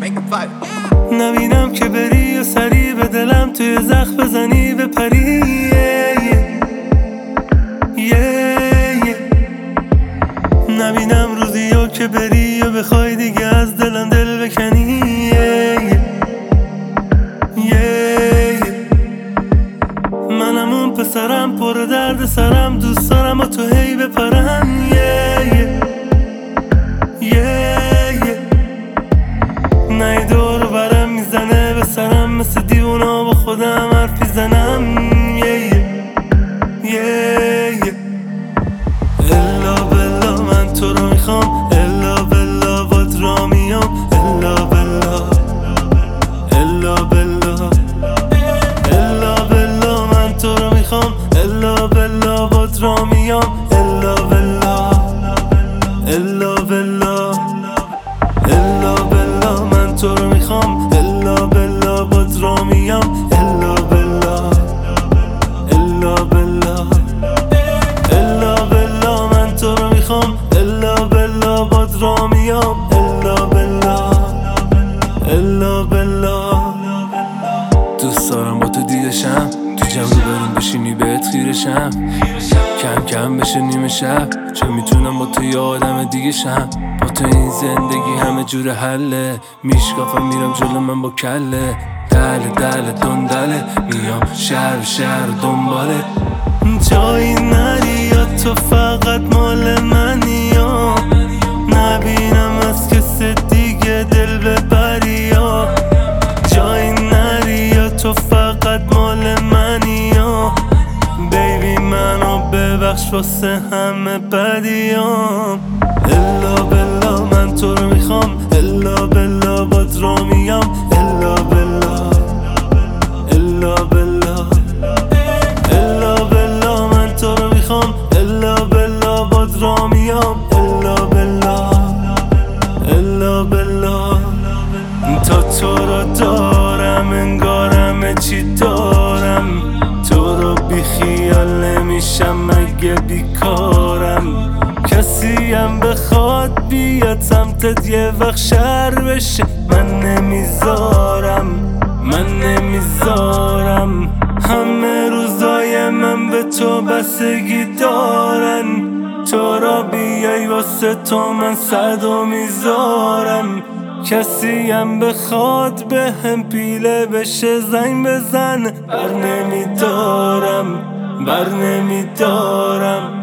نبینم که بری و سری به دلم توی زخم بزنی به پری. نبینم روزی ها که بری و بخوای دیگه از دلم دل بکنی. منم اون پسرم پر درد سرم، دوست دارم با تو هی بپرم. نه دور برم میزنه به سرم، مثل دیونا با خودم حرفی زنم. الا بلا من تو رو میخوام، الا بلا باد را میام. الا بلا الا بلا الا بلا من تو رو میخوام، الا بلا باد را میام. الا بلا الا بلا الا بلا من تو رو میخوام، الا بلا باد را میام. الا بلا الا بلا الا بلا من تو رو میخوام، الا بلا باد را میام. الا بلا الا بلا دوست دارم با تو دیدشم، تو جمع رو بریم بشینی بهت خیرشم. کم کم بشه نیمه شب، چه میتونم با تو یه آدم دیگه شم. با تو این زندگی همه جور حله، میشکافم میرم جلو من با کله. دله دله دندله میام شهر و شهر دنباله. جایی نری یا تو فقط مال منی، یا نبینم از کس دیگه دل ببری. یا جایی نری یا تو فقط مال منی، یا بیبی منو ببخش واسه همه بدیام. الا بلا من تو رو میخوام، الا بلا باد را میام. الا بلا الا بلا الا بلا من تو رو میخوام، الا بلا باد را میام. الا بلا الا بلا تا تو رو دارم انگارم چی دارم، تو رو بی خیال نمیشم مگه بیکارم. کسی هم بخواد بیاد سمتت یه وقت شر بشه، من نمیذارم. همه روزای من به تو بستگی دارن، تو را بیای واسه تو من صدو میذارم. کسی هم بخواد به هم پیله بشه زنگ بزن، بر نمیدارم